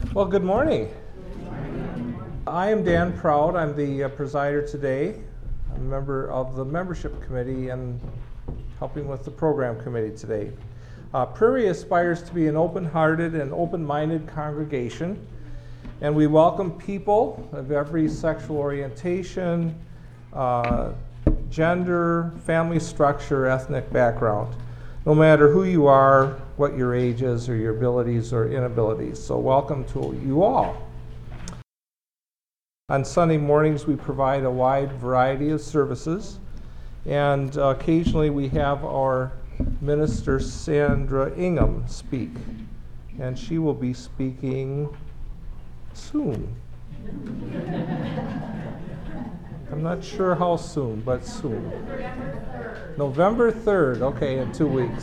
Well, good morning. I am Dan Proud. I'm the presider today. I'm a member of the membership committee and helping with the program committee today. Prairie aspires to be an open-hearted and open-minded congregation, and we welcome people of every sexual orientation, gender, family structure, ethnic background, no matter who you are, what your age is, or your abilities or inabilities. So welcome to you all. On Sunday mornings, we provide a wide variety of services, and occasionally we have our minister Sandra Ingham speak, and she will be speaking soon. I'm not sure how soon, but soon. November 3rd, okay, in 2 weeks.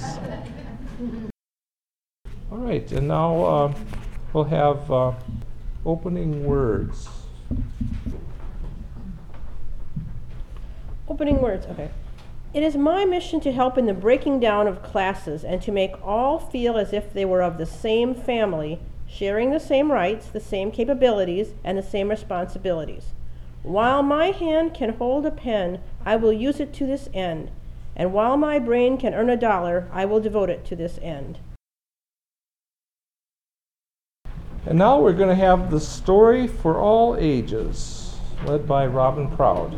All right, and now we'll have opening words. Opening words, okay. It is my mission to help in the breaking down of classes and to make all feel as if they were of the same family, sharing the same rights, the same capabilities, and the same responsibilities. While my hand can hold a pen, I will use it to this end. And while my brain can earn $1, I will devote it to this end. And now we're going to have the story for all ages, led by Robin Proud.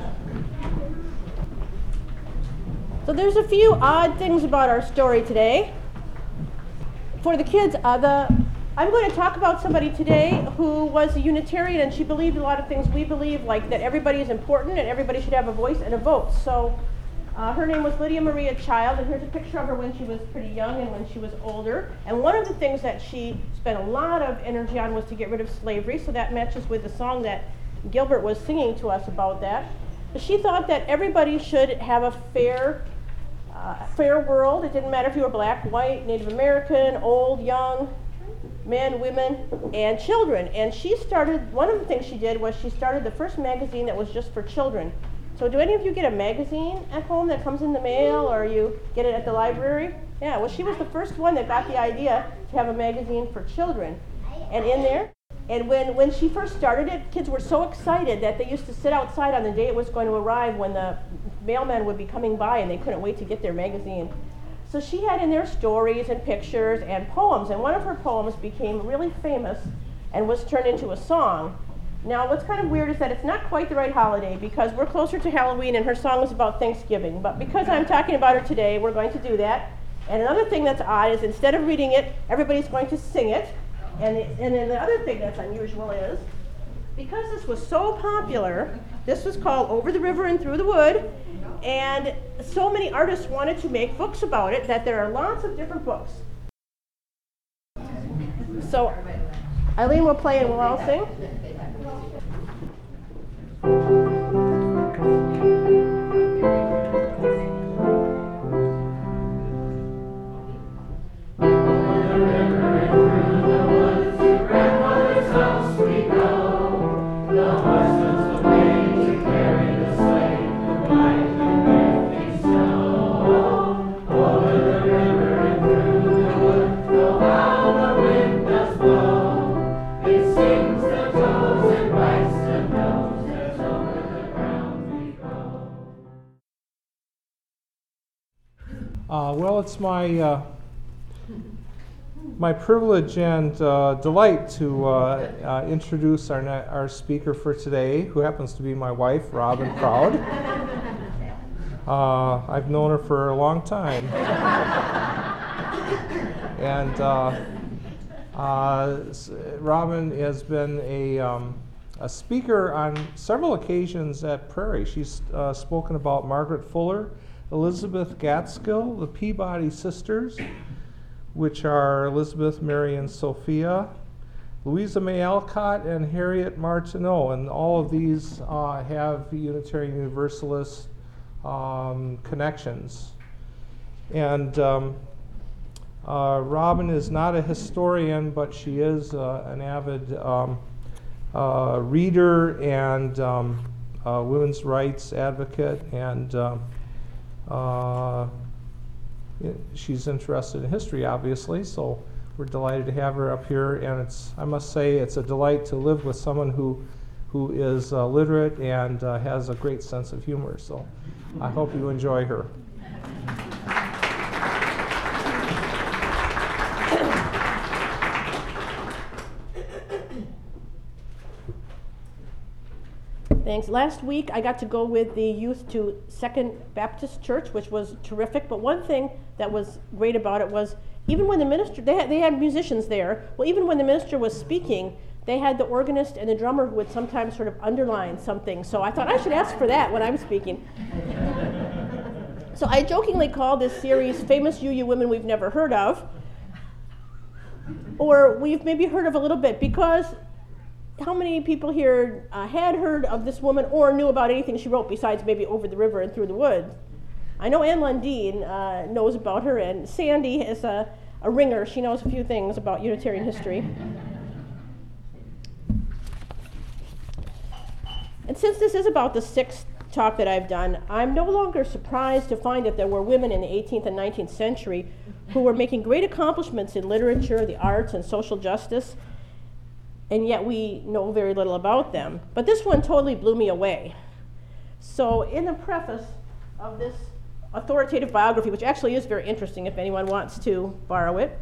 So there's a few odd things about our story today. For the kids, I'm going to talk about somebody today who was a Unitarian, and she believed a lot of things we believe, like that everybody is important and everybody should have a voice and a vote. So her name was Lydia Maria Child, and here's a picture of her when she was pretty young and when she was older. And one of the things that she spent a lot of energy on was to get rid of slavery, so that matches with the song that Gilbert was singing to us about that. But she thought that everybody should have a fair world. It didn't matter if you were black, white, Native American, old, young, men, women, and children. And one of the things she did was she started the first magazine that was just for children. So do any of you get a magazine at home that comes in the mail, or you get it at the library? Yeah, well, she was the first one that got the idea to have a magazine for children. And in there, and when she first started it, kids were so excited that they used to sit outside on the day it was going to arrive when the mailman would be coming by, and they couldn't wait to get their magazine. So she had in there stories and pictures and poems, and one of her poems became really famous and was turned into a song. Now, what's kind of weird is that it's not quite the right holiday because we're closer to Halloween and her song is about Thanksgiving. But because I'm talking about her today, we're going to do that. And another thing that's odd is instead of reading it, everybody's going to sing it. And then the other thing that's unusual is, because this was so popular, this was called Over the River and Through the Wood, and so many artists wanted to make books about it that there are lots of different books. So Eileen will play and we'll all sing. Well, it's my privilege and delight to introduce our speaker for today, who happens to be my wife, Robin Proud. I've known her for a long time. And Robin has been a speaker on several occasions at Prairie. She's spoken about Margaret Fuller, Elizabeth Gaitskill, the Peabody Sisters, which are Elizabeth, Mary, and Sophia, Louisa May Alcott, and Harriet Martineau. And all of these have Unitarian Universalist connections. And Robin is not a historian, but she is an avid reader and women's rights advocate, and she's interested in history, obviously, so we're delighted to have her up here, and I must say, it's a delight to live with someone who is literate and has a great sense of humor. So I hope you enjoy her. Thanks. Last week I got to go with the youth to Second Baptist Church, which was terrific. But one thing that was great about it was even when the minister, they had musicians there. Well, even when the minister was speaking, they had the organist and the drummer who would sometimes sort of underline something. So I thought I should ask for that when I'm speaking. So I jokingly called this series Famous UU Women We've Never Heard Of, or we've maybe heard of a little bit, because how many people here had heard of this woman or knew about anything she wrote besides maybe Over the River and Through the Woods? I know Anne Lundeen knows about her, and Sandy is a ringer. She knows a few things about Unitarian history. And since this is about the sixth talk that I've done, I'm no longer surprised to find that there were women in the 18th and 19th century who were making great accomplishments in literature, the arts, and social justice, and yet we know very little about them. But this one totally blew me away. So in the preface of this authoritative biography, which actually is very interesting if anyone wants to borrow it,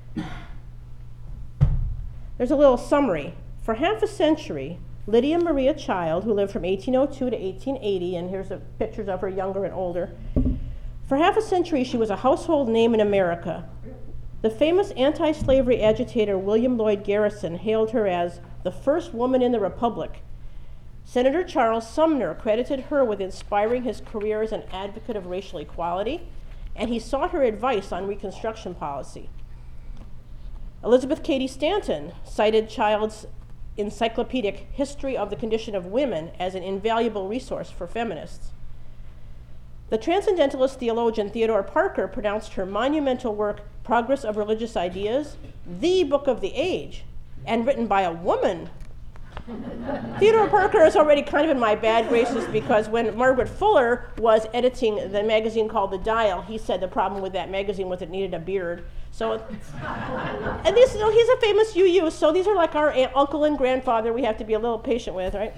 there's a little summary. For half a century, Lydia Maria Child, who lived from 1802 to 1880, and here's the pictures of her younger and older. For half a century, she was a household name in America. The famous anti-slavery agitator William Lloyd Garrison hailed her as the first woman in the Republic. Senator Charles Sumner credited her with inspiring his career as an advocate of racial equality, and he sought her advice on Reconstruction policy. Elizabeth Cady Stanton cited Child's encyclopedic History of the Condition of Women as an invaluable resource for feminists. The transcendentalist theologian Theodore Parker pronounced her monumental work, Progress of Religious Ideas, the book of the age, and written by a woman. Theodore Parker is already kind of in my bad graces because when Margaret Fuller was editing the magazine called The Dial, he said the problem with that magazine was it needed a beard. So, and this, he's a famous UU, so these are like our uncle and grandfather we have to be a little patient with, right?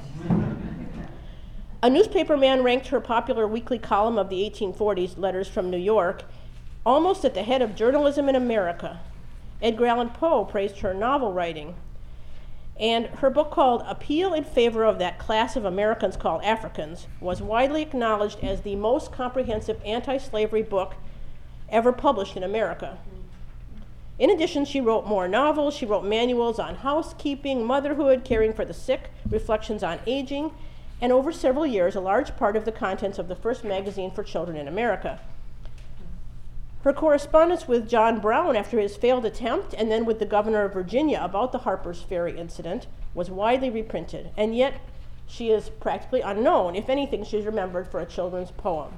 A newspaper man ranked her popular weekly column of the 1840s, Letters from New York, almost at the head of journalism in America. Edgar Allan Poe praised her novel writing. And her book called Appeal in Favor of That Class of Americans Called Africans was widely acknowledged as the most comprehensive anti-slavery book ever published in America. In addition, she wrote more novels. She wrote manuals on housekeeping, motherhood, caring for the sick, reflections on aging, and over several years, a large part of the contents of the first magazine for children in America. Her correspondence with John Brown after his failed attempt, and then with the governor of Virginia about the Harper's Ferry incident, was widely reprinted, and yet she is practically unknown. If anything, she's remembered for a children's poem.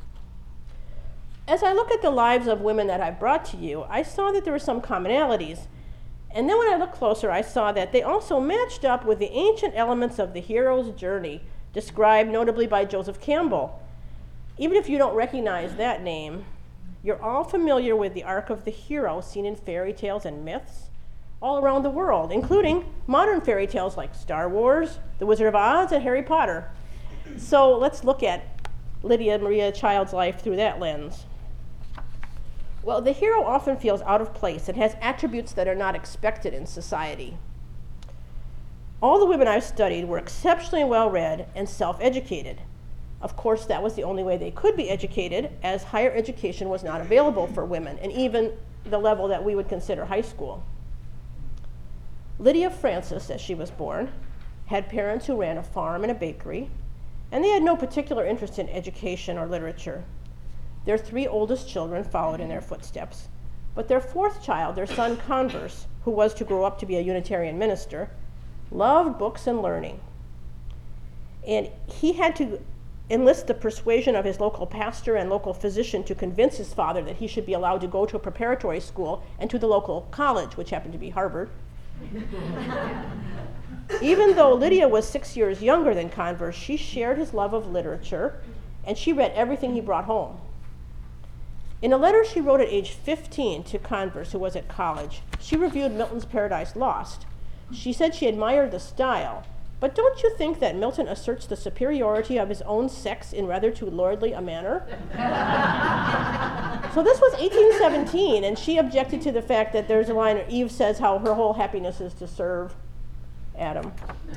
As I look at the lives of women that I've brought to you, I saw that there were some commonalities. And then when I looked closer, I saw that they also matched up with the ancient elements of the hero's journey, described notably by Joseph Campbell. Even if you don't recognize that name, you're all familiar with the arc of the hero seen in fairy tales and myths all around the world, including modern fairy tales like Star Wars, The Wizard of Oz, and Harry Potter. So let's look at Lydia Maria Child's life through that lens. Well, the hero often feels out of place and has attributes that are not expected in society. All the women I've studied were exceptionally well-read and self-educated. Of course, that was the only way they could be educated, as higher education was not available for women, and even the level that we would consider high school. Lydia Francis, as she was born, had parents who ran a farm and a bakery, and they had no particular interest in education or literature. Their three oldest children followed in their footsteps, but their fourth child, their son Converse, who was to grow up to be a Unitarian minister, loved books and learning. And he had to enlist the persuasion of his local pastor and local physician to convince his father that he should be allowed to go to a preparatory school and to the local college, which happened to be Harvard. Even though Lydia was 6 years younger than Converse, she shared his love of literature, and she read everything he brought home. In a letter she wrote at age 15 to Converse, who was at college, she reviewed Milton's Paradise Lost. She said she admired the style, but don't you think that Milton asserts the superiority of his own sex in rather too lordly a manner? So this was 1817, and she objected to the fact that there's a line where Eve says how her whole happiness is to serve Adam.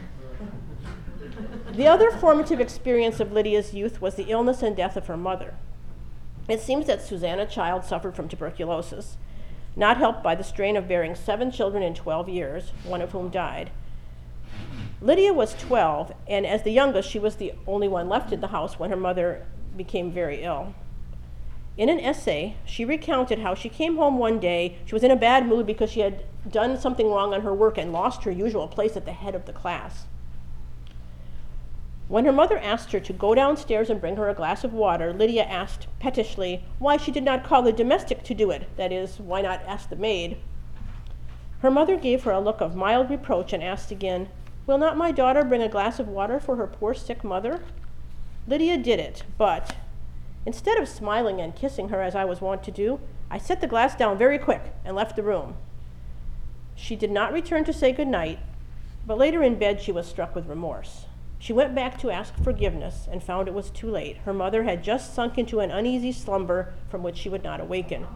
The other formative experience of Lydia's youth was the illness and death of her mother. It seems that Susanna Child suffered from tuberculosis, not helped by the strain of bearing 7 children in 12 years, one of whom died. Lydia was 12, and as the youngest, she was the only one left in the house when her mother became very ill. In an essay, she recounted how she came home one day. She was in a bad mood because she had done something wrong on her work and lost her usual place at the head of the class. When her mother asked her to go downstairs and bring her a glass of water, Lydia asked pettishly why she did not call the domestic to do it, that is, why not ask the maid. Her mother gave her a look of mild reproach and asked again, "Will not my daughter bring a glass of water for her poor sick mother?" Lydia did it, but instead of smiling and kissing her as I was wont to do, I set the glass down very quick and left the room. She did not return to say good night, but later in bed she was struck with remorse. She went back to ask forgiveness and found it was too late. Her mother had just sunk into an uneasy slumber from which she would not awaken.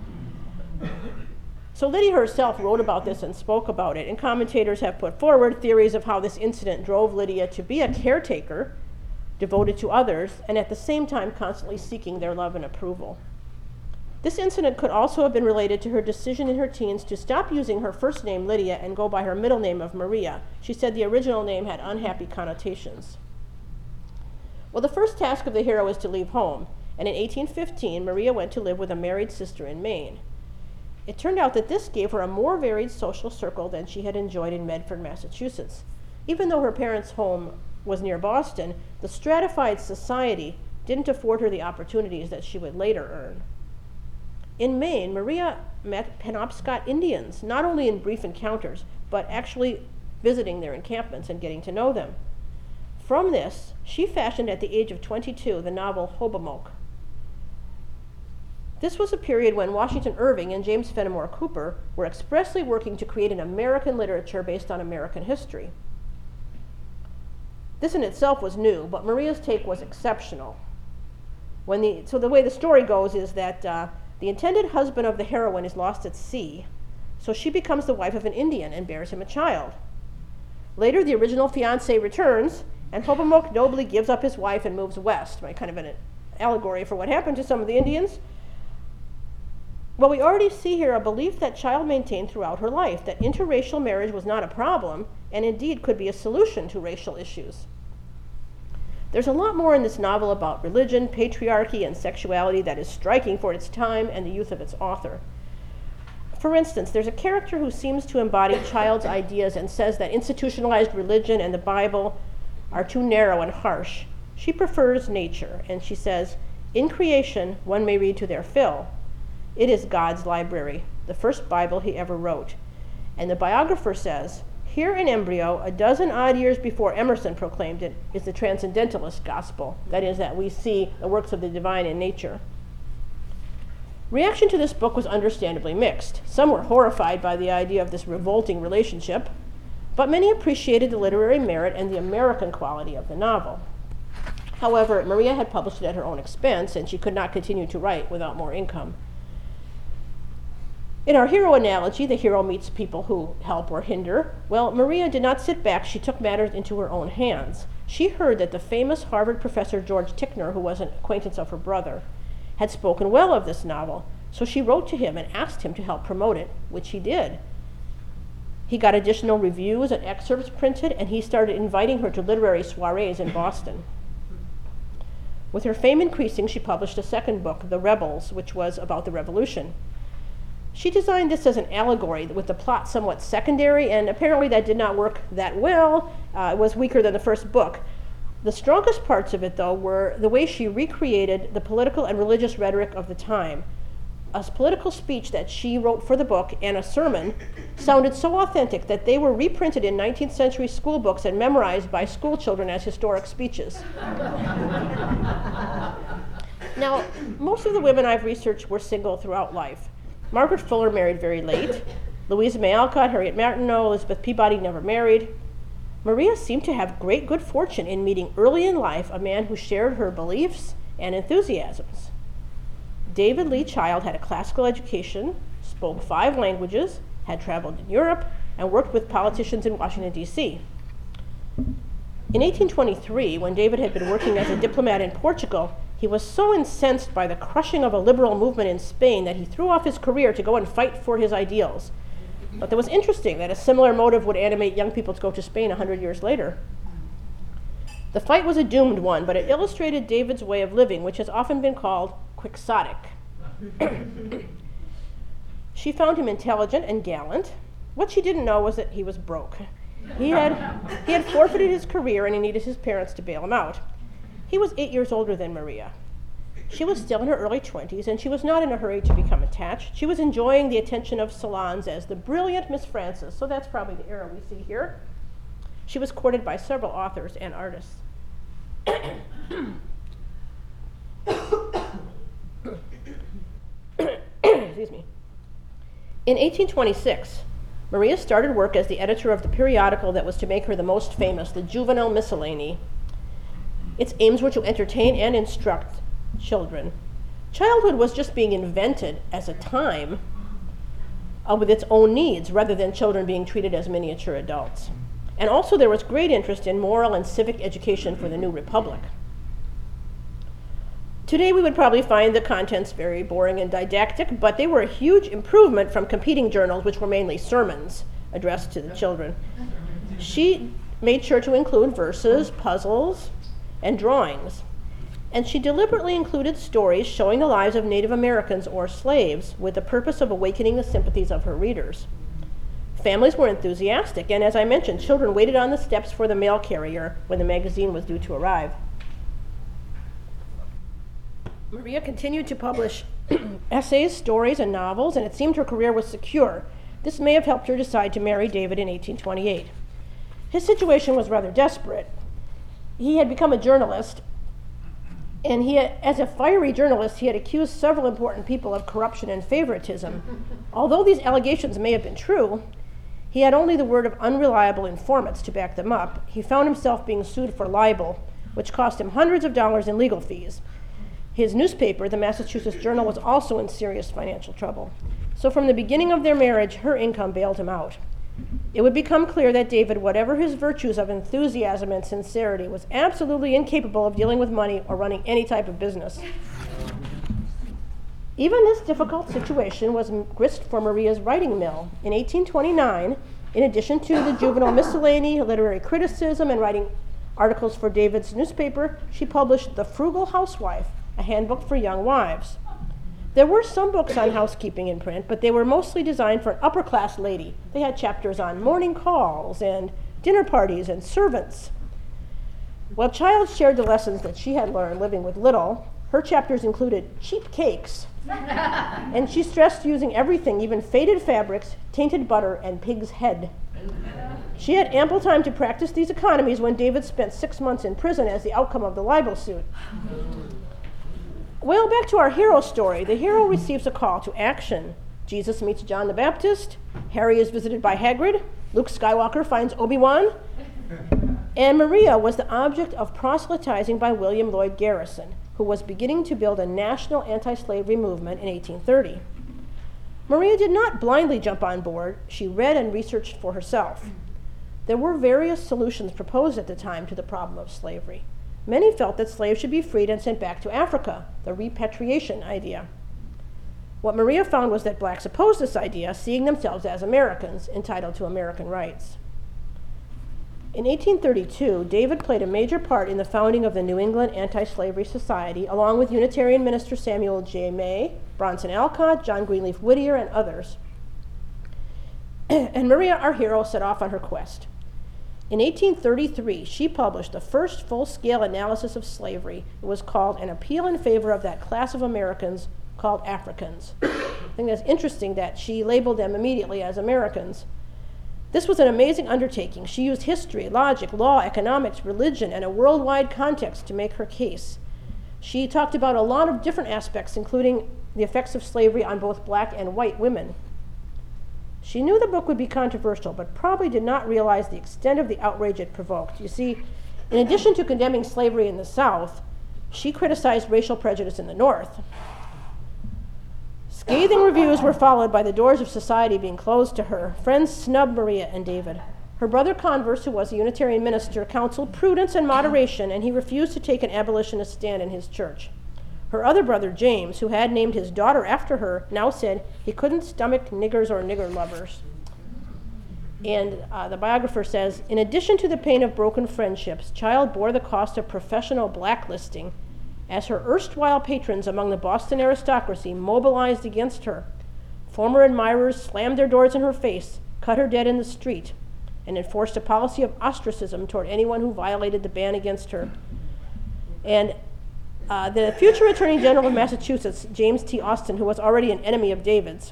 So Lydia herself wrote about this and spoke about it, and commentators have put forward theories of how this incident drove Lydia to be a caretaker, devoted to others, and at the same time constantly seeking their love and approval. This incident could also have been related to her decision in her teens to stop using her first name, Lydia, and go by her middle name of Maria. She said the original name had unhappy connotations. Well, the first task of the hero is to leave home, and in 1815, Maria went to live with a married sister in Maine. It turned out that this gave her a more varied social circle than she had enjoyed in Medford, Massachusetts. Even though her parents' home was near Boston, the stratified society didn't afford her the opportunities that she would later earn. In Maine, Maria met Penobscot Indians, not only in brief encounters, but actually visiting their encampments and getting to know them. From this, she fashioned at the age of 22 the novel Hobomok. This was a period when Washington Irving and James Fenimore Cooper were expressly working to create an American literature based on American history. This in itself was new, but Maria's take was exceptional. So the way the story goes is that the intended husband of the heroine is lost at sea, so she becomes the wife of an Indian and bears him a child. Later, the original fiancé returns, and Hobomok nobly gives up his wife and moves west, kind of an allegory for what happened to some of the Indians. Well, we already see here a belief that Child maintained throughout her life, that interracial marriage was not a problem, and indeed could be a solution to racial issues. There's a lot more in this novel about religion, patriarchy, and sexuality that is striking for its time and the youth of its author. For instance, there's a character who seems to embody Child's ideas and says that institutionalized religion and the Bible are too narrow and harsh. She prefers nature, and she says, "In creation, one may read to their fill. It is God's library, the first Bible he ever wrote." And the biographer says, "Here in embryo, a dozen odd years before Emerson proclaimed it, is the transcendentalist gospel. That is, that we see the works of the divine in nature." Reaction to this book was understandably mixed. Some were horrified by the idea of this revolting relationship, but many appreciated the literary merit and the American quality of the novel. However, Maria had published it at her own expense, and she could not continue to write without more income. In our hero analogy, the hero meets people who help or hinder. Well, Maria did not sit back. She took matters into her own hands. She heard that the famous Harvard professor George Tickner, who was an acquaintance of her brother, had spoken well of this novel. So she wrote to him and asked him to help promote it, which he did. He got additional reviews and excerpts printed, and he started inviting her to literary soirees in Boston. With her fame increasing, she published a second book, The Rebels, which was about the revolution. She designed this as an allegory with the plot somewhat secondary, and apparently that did not work that well. It was weaker than the first book. The strongest parts of it, though, were the way she recreated the political and religious rhetoric of the time. A political speech that she wrote for the book and a sermon sounded so authentic that they were reprinted in 19th century school books and memorized by school children as historic speeches. Now, most of the women I've researched were single throughout life. Margaret Fuller married very late. Louisa May Alcott, Harriet Martineau, Elizabeth Peabody never married. Maria seemed to have great good fortune in meeting early in life a man who shared her beliefs and enthusiasms. David Lee Child had a classical education, spoke 5 languages, had traveled in Europe, and worked with politicians in Washington, D.C. In 1823, when David had been working as a diplomat in Portugal, he was so incensed by the crushing of a liberal movement in Spain that he threw off his career to go and fight for his ideals. But it was interesting that a similar motive would animate young people to go to Spain 100 years later. The fight was a doomed one, but it illustrated David's way of living, which has often been called quixotic. She found him intelligent and gallant. What she didn't know was that he was broke. He had forfeited his career and he needed his parents to bail him out. He was 8 years older than Maria. She was still in her early 20s, and she was not in a hurry to become attached. She was enjoying the attention of salons as the brilliant Miss Frances, so that's probably the era we see here. She was courted by several authors and artists. Excuse me. In 1826, Maria started work as the editor of the periodical that was to make her the most famous, the Juvenile Miscellany. Its aims were to entertain and instruct children. Childhood was just being invented as a time with its own needs, rather than children being treated as miniature adults. And also there was great interest in moral and civic education for the new republic. Today we would probably find the contents very boring and didactic, but they were a huge improvement from competing journals, which were mainly sermons addressed to the children. She made sure to include verses, puzzles, and drawings. And she deliberately included stories showing the lives of Native Americans or slaves with the purpose of awakening the sympathies of her readers. Families were enthusiastic, and as I mentioned, children waited on the steps for the mail carrier when the magazine was due to arrive. Maria continued to publish essays, stories, and novels, and it seemed her career was secure. This may have helped her decide to marry David in 1828. His situation was rather desperate. He had become a journalist, and as a fiery journalist, he had accused several important people of corruption and favoritism. Although these allegations may have been true, he had only the word of unreliable informants to back them up. He found himself being sued for libel, which cost him hundreds of dollars in legal fees. His newspaper, the Massachusetts Journal, was also in serious financial trouble. So from the beginning of their marriage, her income bailed him out. It would become clear that David, whatever his virtues of enthusiasm and sincerity, was absolutely incapable of dealing with money or running any type of business. Even this difficult situation was grist for Maria's writing mill. In 1829, in addition to the Juvenile Miscellany, literary criticism, and writing articles for David's newspaper, she published The Frugal Housewife, a handbook for young wives. There were some books on housekeeping in print, but they were mostly designed for an upper-class lady. They had chapters on morning calls and dinner parties and servants. While Child shared the lessons that she had learned living with little, her chapters included cheap cakes, and she stressed using everything, even faded fabrics, tainted butter, and pig's head. She had ample time to practice these economies when David spent 6 months in prison as the outcome of the libel suit. Well, back to our hero story. The hero receives a call to action. Jesus meets John the Baptist. Harry is visited by Hagrid. Luke Skywalker finds Obi-Wan. And Maria was the object of proselytizing by William Lloyd Garrison, who was beginning to build a national anti-slavery movement in 1830. Maria did not blindly jump on board. She read and researched for herself. There were various solutions proposed at the time to the problem of slavery. Many felt that slaves should be freed and sent back to Africa, the repatriation idea. What Maria found was that blacks opposed this idea, seeing themselves as Americans, entitled to American rights. In 1832, David played a major part in the founding of the New England Anti-Slavery Society, along with Unitarian minister Samuel J. May, Bronson Alcott, John Greenleaf Whittier, and others. And Maria, our hero, set off on her quest. In 1833, she published the first full-scale analysis of slavery. It was called An Appeal in Favor of That Class of Americans Called Africans. I think that's interesting that she labeled them immediately as Americans. This was an amazing undertaking. She used history, logic, law, economics, religion, and a worldwide context to make her case. She talked about a lot of different aspects, including the effects of slavery on both black and white women. She knew the book would be controversial, but probably did not realize the extent of the outrage it provoked. You see, in addition to condemning slavery in the South, she criticized racial prejudice in the North. Scathing reviews were followed by the doors of society being closed to her. Friends snubbed Maria and David. Her brother Converse, who was a Unitarian minister, counseled prudence and moderation, and he refused to take an abolitionist stand in his church. Her other brother, James, who had named his daughter after her, now said he couldn't stomach niggers or nigger lovers. And the biographer says, in addition to the pain of broken friendships, Child bore the cost of professional blacklisting as her erstwhile patrons among the Boston aristocracy mobilized against her. Former admirers slammed their doors in her face, cut her dead in the street, and enforced a policy of ostracism toward anyone who violated the ban against her. And the future Attorney General of Massachusetts, James T. Austin, who was already an enemy of David's,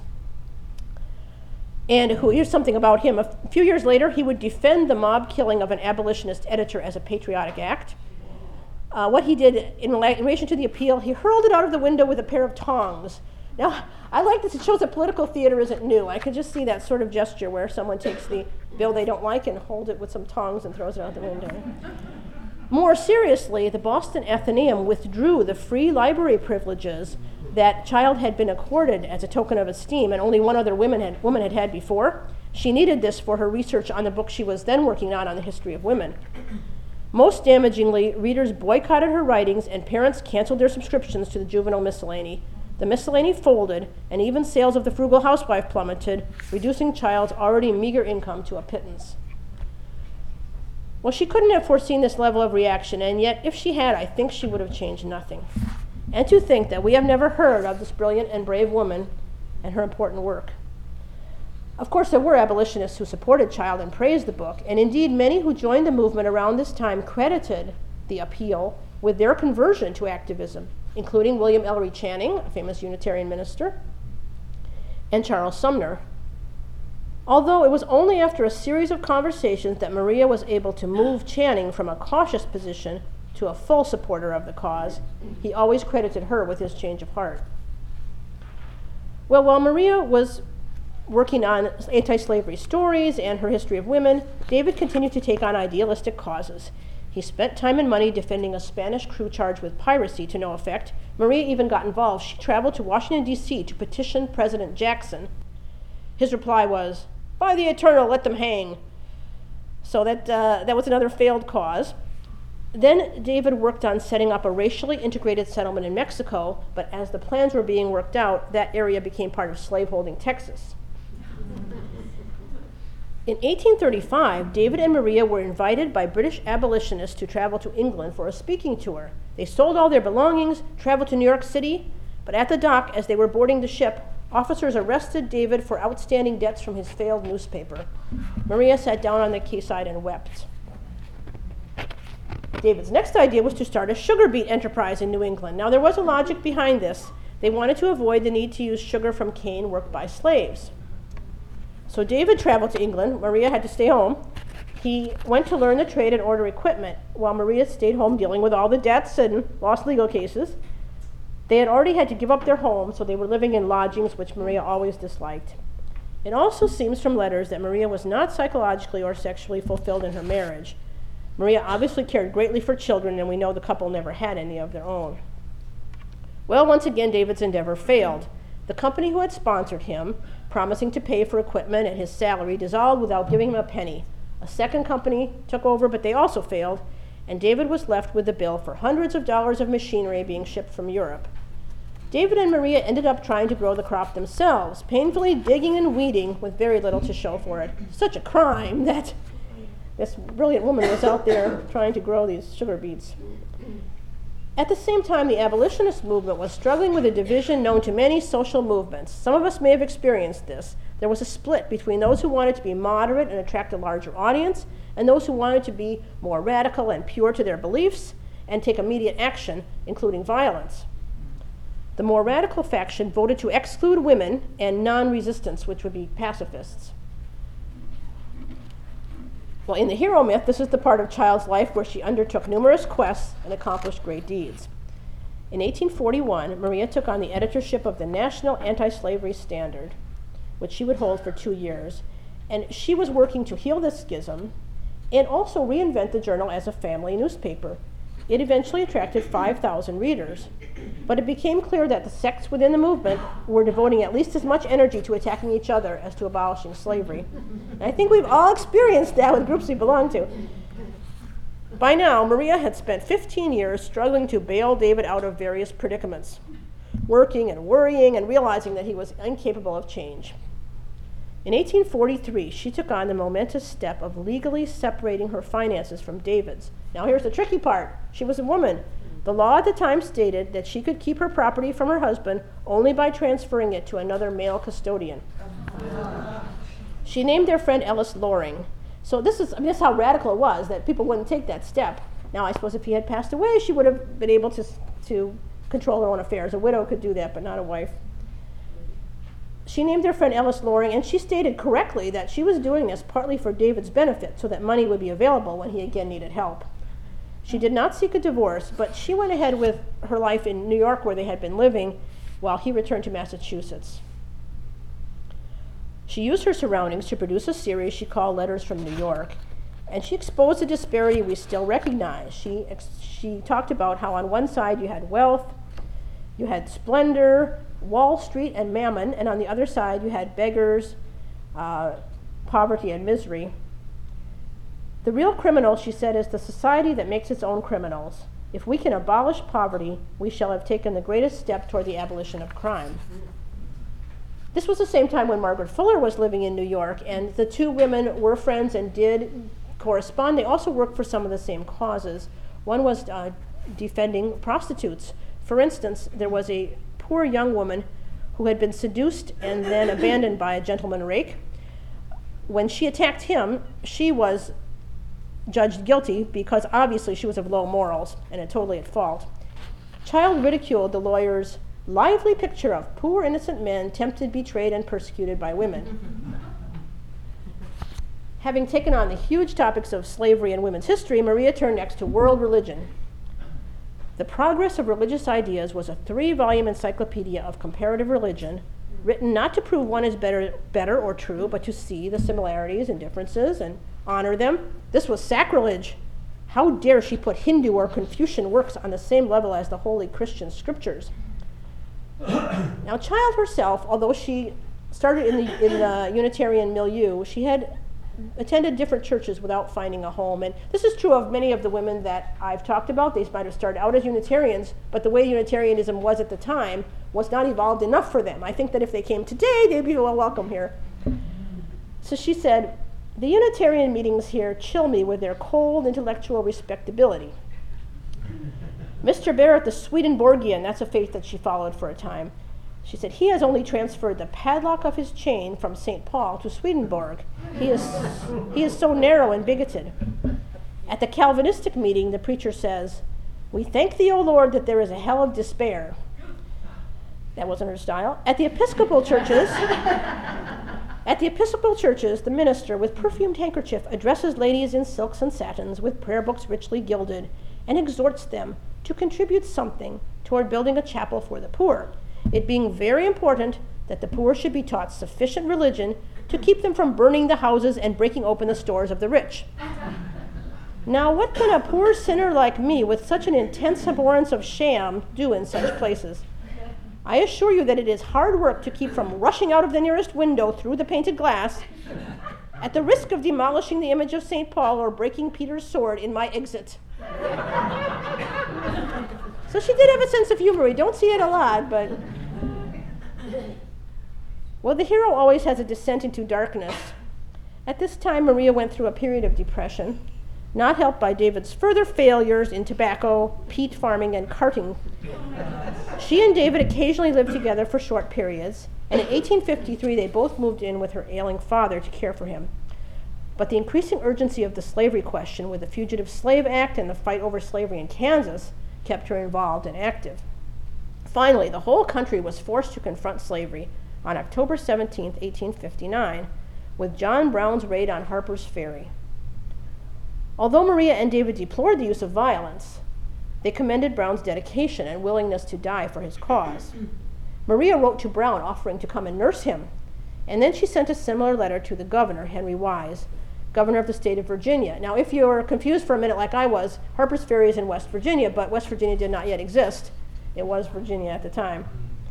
and who, here's something about him, a few years later, he would defend the mob killing of an abolitionist editor as a patriotic act. What he did in relation to the appeal, he hurled it out of the window with a pair of tongs. Now, I like this. It shows that political theater isn't new. I could just see that sort of gesture where someone takes the bill they don't like and holds it with some tongs and throws it out the window. More seriously, the Boston Athenaeum withdrew the free library privileges that Child had been accorded as a token of esteem, and only one other woman had had before. She needed this for her research on the book she was then working on the history of women. Most damagingly, readers boycotted her writings and parents canceled their subscriptions to the juvenile miscellany. The miscellany folded, and even sales of the Frugal Housewife plummeted, reducing Child's already meager income to a pittance. Well, she couldn't have foreseen this level of reaction, and yet if she had, I think she would have changed nothing. And to think that we have never heard of this brilliant and brave woman and her important work. Of course, there were abolitionists who supported Child and praised the book, and indeed many who joined the movement around this time credited the appeal with their conversion to activism, including William Ellery Channing, a famous Unitarian minister, and Charles Sumner. Although it was only after a series of conversations that Maria was able to move Channing from a cautious position to a full supporter of the cause, he always credited her with his change of heart. Well, while Maria was working on anti-slavery stories and her history of women, David continued to take on idealistic causes. He spent time and money defending a Spanish crew charged with piracy to no effect. Maria even got involved. She traveled to Washington, D.C. to petition President Jackson. His reply was, "By the eternal, let them hang." So that was another failed cause. Then David worked on setting up a racially integrated settlement in Mexico, but as the plans were being worked out, that area became part of slaveholding Texas. In 1835, David and Maria were invited by British abolitionists to travel to England for a speaking tour. They sold all their belongings, traveled to New York City, but at the dock, as they were boarding the ship, officers arrested David for outstanding debts from his failed newspaper. Maria sat down on the quayside and wept. David's next idea was to start a sugar beet enterprise in New England. Now, there was a logic behind this. They wanted to avoid the need to use sugar from cane worked by slaves. So David traveled to England. Maria had to stay home. He went to learn the trade and order equipment, while Maria stayed home dealing with all the debts and lost legal cases. They had already had to give up their home, so they were living in lodgings, which Maria always disliked. It also seems from letters that Maria was not psychologically or sexually fulfilled in her marriage. Maria obviously cared greatly for children, and we know the couple never had any of their own. Well, once again, David's endeavor failed. The company who had sponsored him, promising to pay for equipment and his salary, dissolved without giving him a penny. A second company took over, but they also failed, and David was left with the bill for hundreds of dollars of machinery being shipped from Europe. David and Maria ended up trying to grow the crop themselves, painfully digging and weeding with very little to show for it. Such a crime that this brilliant woman was out there trying to grow these sugar beets. At the same time, the abolitionist movement was struggling with a division known to many social movements. Some of us may have experienced this. There was a split between those who wanted to be moderate and attract a larger audience, and those who wanted to be more radical and pure to their beliefs and take immediate action, including violence. The more radical faction voted to exclude women and non-resistants, which would be pacifists. Well, in the hero myth, this is the part of Child's life where she undertook numerous quests and accomplished great deeds. In 1841, Maria took on the editorship of the National Anti-Slavery Standard, which she would hold for 2 years. And she was working to heal this schism and also reinvent the journal as a family newspaper. It eventually attracted 5,000 readers. But it became clear that the sects within the movement were devoting at least as much energy to attacking each other as to abolishing slavery. And I think we've all experienced that with groups we belong to. By now, Maria had spent 15 years struggling to bail David out of various predicaments, working and worrying and realizing that he was incapable of change. In 1843, she took on the momentous step of legally separating her finances from David's. Now here's the tricky part. She was a woman. The law at the time stated that she could keep her property from her husband only by transferring it to another male custodian. She named their friend Ellis Loring. So this is how radical it was, that people wouldn't take that step. Now I suppose if he had passed away, she would have been able to control her own affairs. A widow could do that, but not a wife. She named their friend Ellis Loring, and she stated correctly that she was doing this partly for David's benefit, so that money would be available when he again needed help. She did not seek a divorce, but she went ahead with her life in New York, where they had been living, while he returned to Massachusetts. She used her surroundings to produce a series she called Letters from New York, and she exposed a disparity we still recognize. She talked about how on one side you had wealth, you had splendor, Wall Street and mammon, and on the other side you had beggars, poverty and misery. The real criminal, she said, is the society that makes its own criminals. If we can abolish poverty, we shall have taken the greatest step toward the abolition of crime. This was the same time when Margaret Fuller was living in New York, and the two women were friends and did correspond. They also worked for some of the same causes. One was defending prostitutes. For instance, there was a poor young woman who had been seduced and then abandoned by a gentleman rake. When she attacked him, she was judged guilty because obviously she was of low morals and totally at fault. Child ridiculed the lawyer's lively picture of poor innocent men tempted, betrayed, and persecuted by women. Having taken on the huge topics of slavery and women's history, Maria turned next to world religion. The Progress of Religious Ideas was a 3-volume encyclopedia of comparative religion, written not to prove one is better or true, but to see the similarities and differences and honor them. This was sacrilege. How dare she put Hindu or Confucian works on the same level as the holy Christian scriptures? Now, Child herself, although she started in the Unitarian milieu, she had attended different churches without finding a home. And this is true of many of the women that I've talked about. They might have started out as Unitarians, but the way Unitarianism was at the time was not evolved enough for them. I think that if they came today, they'd be well welcome here. So she said, "The Unitarian meetings here chill me with their cold intellectual respectability." Mr. Barrett, the Swedenborgian, that's a faith that she followed for a time. She said, "He has only transferred the padlock of his chain from St. Paul to Swedenborg. He is so narrow and bigoted." At the Calvinistic meeting, the preacher says, "We thank thee, O Lord, that there is a hell of despair." That wasn't her style. At the Episcopal churches, the minister with perfumed handkerchief addresses ladies in silks and satins with prayer books richly gilded and exhorts them to contribute something toward building a chapel for the poor, it being very important that the poor should be taught sufficient religion to keep them from burning the houses and breaking open the stores of the rich. Now, what can a poor sinner like me with such an intense abhorrence of sham do in such places? I assure you that it is hard work to keep from rushing out of the nearest window through the painted glass at the risk of demolishing the image of St. Paul or breaking Peter's sword in my exit. So she did have a sense of humor. We don't see it a lot, but... Well, the hero always has a descent into darkness. At this time, Maria went through a period of depression, not helped by David's further failures in tobacco, peat farming, and carting. She and David occasionally lived together for short periods, and in 1853 they both moved in with her ailing father to care for him. But the increasing urgency of the slavery question with the Fugitive Slave Act and the fight over slavery in Kansas kept her involved and active. Finally, the whole country was forced to confront slavery on October 17, 1859, with John Brown's raid on Harper's Ferry. Although Maria and David deplored the use of violence, they commended Brown's dedication and willingness to die for his cause. Maria wrote to Brown offering to come and nurse him, And then she sent a similar letter to the governor, Henry Wise, governor of the state of Virginia. Now, if you're confused for a minute like I was, Harper's Ferry is in West Virginia, but West Virginia did not yet exist. It was Virginia at the time.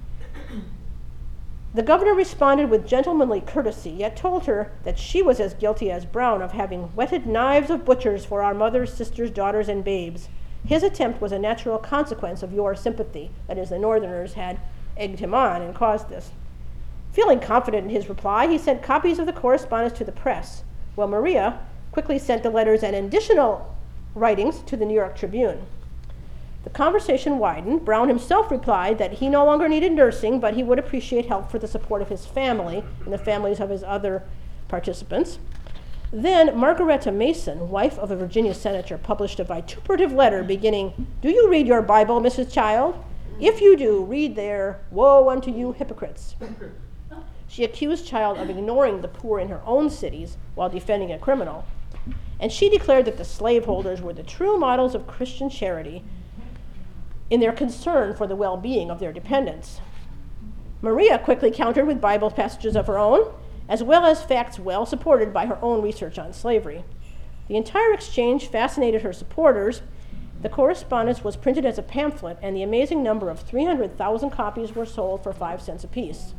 The governor responded with gentlemanly courtesy, yet told her that she was as guilty as Brown of having whetted knives of butchers for our mothers, sisters, daughters, and babes. His attempt was a natural consequence of your sympathy, that is, the Northerners had egged him on and caused this. Feeling confident in his reply, he sent copies of the correspondence to the press, while Maria quickly sent the letters and additional writings to the New York Tribune. The conversation widened. Brown himself replied that he no longer needed nursing, but he would appreciate help for the support of his family and the families of his other participants. Then Margaretta Mason, wife of a Virginia senator, published a vituperative letter beginning, "Do you read your Bible, Mrs. Child? If you do, read there, 'Woe unto you hypocrites.'" She accused Child of ignoring the poor in her own cities while defending a criminal. And she declared that the slaveholders were the true models of Christian charity in their concern for the well-being of their dependents. Maria quickly countered with Bible passages of her own, as well as facts well supported by her own research on slavery. The entire exchange fascinated her supporters. The correspondence was printed as a pamphlet, and the amazing number of 300,000 copies were sold for 5 cents apiece.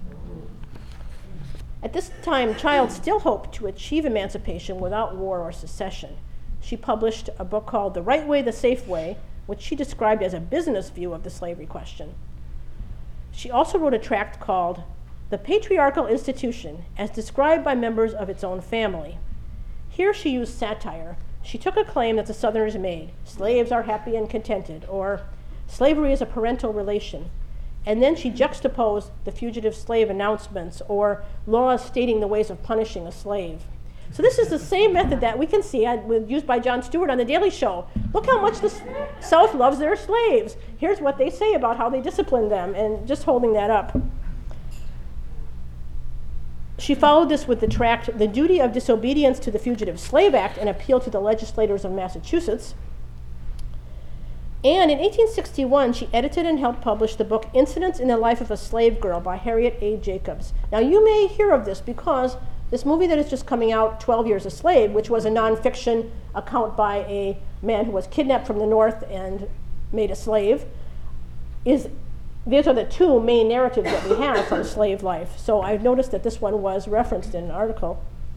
At this time, Child still hoped to achieve emancipation without war or secession. She published a book called The Right Way, the Safe Way, which she described as a business view of the slavery question. She also wrote a tract called The Patriarchal Institution, as described by members of its own family. Here she used satire. She took a claim that the Southerners made, slaves are happy and contented, or slavery is a parental relation. And then she juxtaposed the fugitive slave announcements or laws stating the ways of punishing a slave. So this is the same method that we can see used by Jon Stewart on The Daily Show. Look how much the South loves their slaves. Here's what they say about how they discipline them, and just holding that up. She followed this with the tract, The Duty of Disobedience to the Fugitive Slave Act, an appeal to the legislators of Massachusetts. And in 1861, she edited and helped publish the book Incidents in the Life of a Slave Girl by Harriet A. Jacobs. Now, you may hear of this because this movie that is just coming out, 12 Years a Slave, which was a nonfiction account by a man who was kidnapped from the North and made a slave, these are the two main narratives that we have from slave life. So I've noticed that this one was referenced in an article.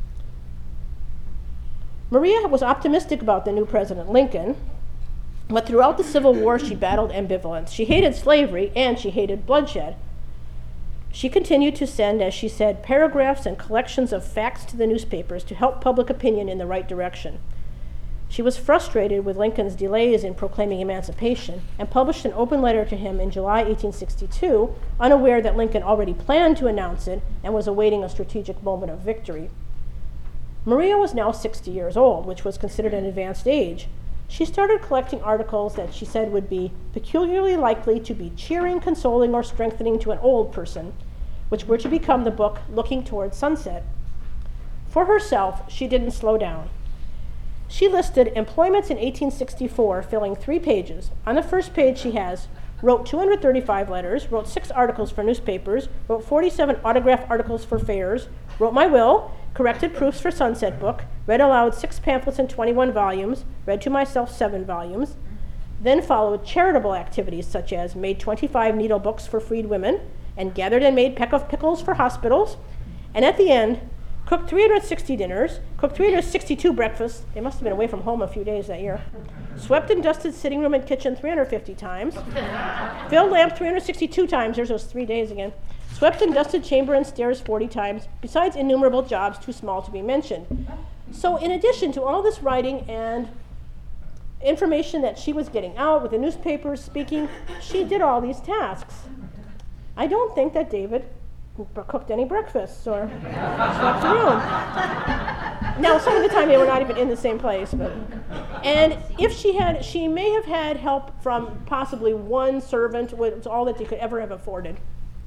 Maria was optimistic about the new President Lincoln, but throughout the Civil War, she battled ambivalence. She hated slavery and she hated bloodshed. She continued to send, as she said, paragraphs and collections of facts to the newspapers to help public opinion in the right direction. She was frustrated with Lincoln's delays in proclaiming emancipation and published an open letter to him in July 1862, unaware that Lincoln already planned to announce it and was awaiting a strategic moment of victory. Maria was now 60 years old, which was considered an advanced age. She started collecting articles that she said would be peculiarly likely to be cheering, consoling, or strengthening to an old person, which were to become the book Looking Toward Sunset. For herself, she didn't slow down. She listed employments in 1864, filling 3 pages. On the first page, she wrote 235 letters, wrote 6 articles for newspapers, wrote 47 autograph articles for fairs, wrote my will, corrected proofs for Sunset Book, read aloud 6 pamphlets in 21 volumes, read to myself 7 volumes. Then followed charitable activities such as made 25 needle books for freed women and gathered and made peck of pickles for hospitals. And at the end, cooked 360 dinners, cooked 362 breakfasts. They must have been away from home a few days that year. Swept and dusted sitting room and kitchen 350 times. Filled lamp 362 times. There's those 3 days again. Swept and dusted chamber and stairs 40 times, besides innumerable jobs too small to be mentioned. So in addition to all this writing and information that she was getting out with the newspapers, speaking, she did all these tasks. I don't think that David cooked any breakfasts or swept the room. Now, some of the time they were not even in the same place. And if she may have had help from possibly one servant, which was all that they could ever have afforded.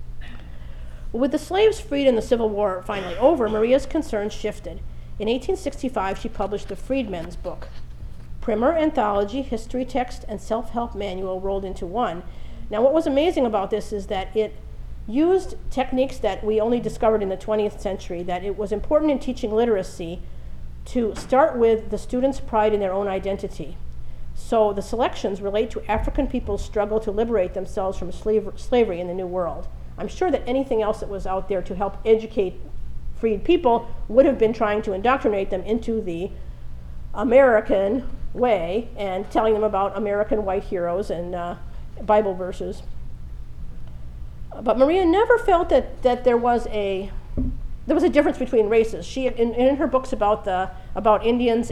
With the slaves freed and the Civil War finally over, Maria's concerns shifted. In 1865, she published the Freedmen's Book. Primer, anthology, history text, and self-help manual rolled into one. Now, what was amazing about this is that it used techniques that we only discovered in the 20th century, that it was important in teaching literacy to start with the students' pride in their own identity. So the selections relate to African people's struggle to liberate themselves from slavery in the New World. I'm sure that anything else that was out there to help educate freed people would have been trying to indoctrinate them into the American way and telling them about American white heroes and Bible verses. But Maria never felt that there was a difference between races. She, in her books about Indians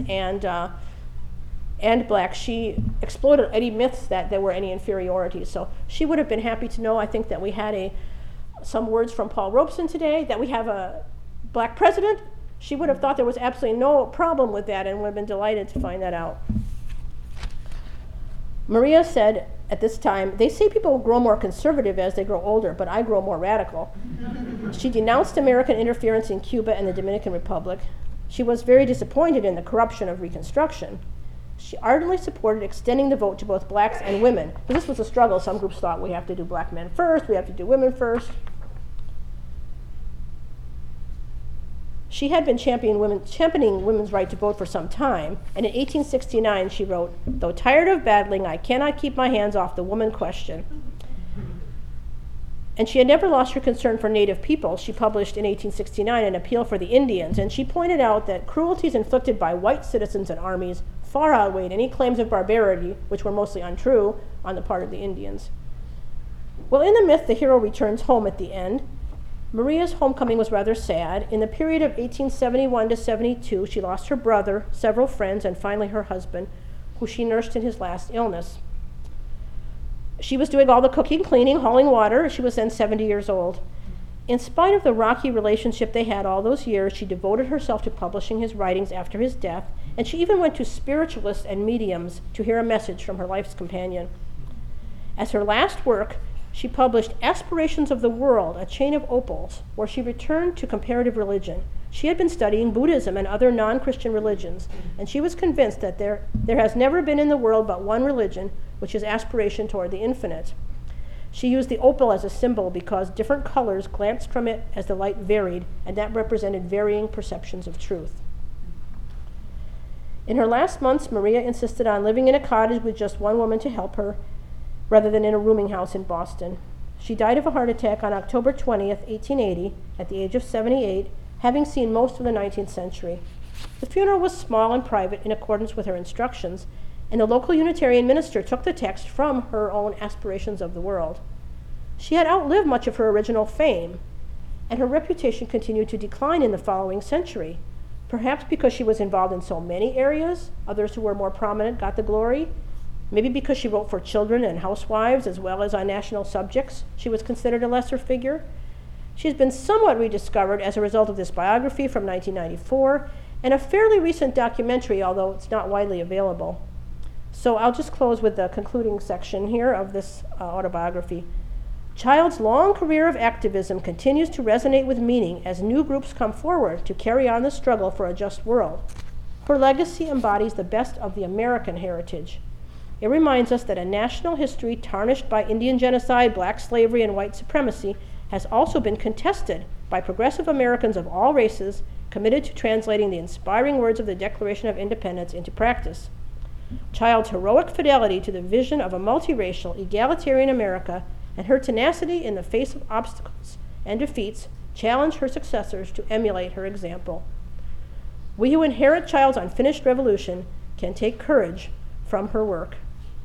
and blacks, she exploded any myths that there were any inferiorities. So she would have been happy to know, I think, that we had some words from Paul Robeson today, that we have a black president. She would have thought there was absolutely no problem with that and would have been delighted to find that out. Maria said at this time, "They say people grow more conservative as they grow older, but I grow more radical." She denounced American interference in Cuba and the Dominican Republic. She was very disappointed in the corruption of Reconstruction. She ardently supported extending the vote to both blacks and women. Because this was a struggle. Some groups thought we have to do black men first, we have to do women first. She had been championing women's right to vote for some time, and in 1869 she wrote, "Though tired of battling, I cannot keep my hands off the woman question." And she had never lost her concern for Native people. She published in 1869 an appeal for the Indians, and she pointed out that cruelties inflicted by white citizens and armies far outweighed any claims of barbarity, which were mostly untrue, on the part of the Indians. Well, in the myth, the hero returns home at the end. Maria's homecoming was rather sad. In the period of 1871 to 72, she lost her brother, several friends, and finally her husband, who she nursed in his last illness. She was doing all the cooking, cleaning, hauling water. She was then 70 years old. In spite of the rocky relationship they had all those years, she devoted herself to publishing his writings after his death, and she even went to spiritualists and mediums to hear a message from her life's companion. As her last work, she published Aspirations of the World, a chain of opals, where she returned to comparative religion. She had been studying Buddhism and other non-Christian religions, and she was convinced that there has never been in the world but one religion, which is aspiration toward the infinite. She used the opal as a symbol because different colors glanced from it as the light varied, and that represented varying perceptions of truth. In her last months, Maria insisted on living in a cottage with just one woman to help her, rather than in a rooming house in Boston. She died of a heart attack on October 20th, 1880, at the age of 78, having seen most of the 19th century. The funeral was small and private in accordance with her instructions, and the local Unitarian minister took the text from her own Aspirations of the World. She had outlived much of her original fame, and her reputation continued to decline in the following century, perhaps because she was involved in so many areas. Others who were more prominent got the glory. Maybe because she wrote for children and housewives as well as on national subjects, she was considered a lesser figure. She has been somewhat rediscovered as a result of this biography from 1994 and a fairly recent documentary, although it's not widely available. So I'll just close with the concluding section here of this autobiography. Child's long career of activism continues to resonate with meaning as new groups come forward to carry on the struggle for a just world. Her legacy embodies the best of the American heritage. It reminds us that a national history tarnished by Indian genocide, black slavery, and white supremacy has also been contested by progressive Americans of all races committed to translating the inspiring words of the Declaration of Independence into practice. Child's heroic fidelity to the vision of a multiracial, egalitarian America and her tenacity in the face of obstacles and defeats challenge her successors to emulate her example. We who inherit Child's unfinished revolution can take courage from her work.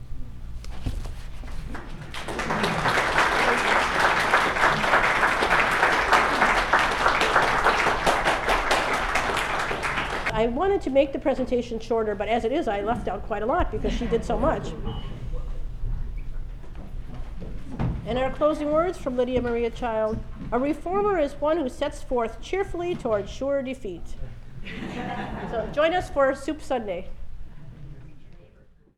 I wanted to make the presentation shorter, but as it is, I left out quite a lot because she did so much. And our closing words from Lydia Maria Child: a reformer is one who sets forth cheerfully toward sure defeat. So join us for Soup Sunday.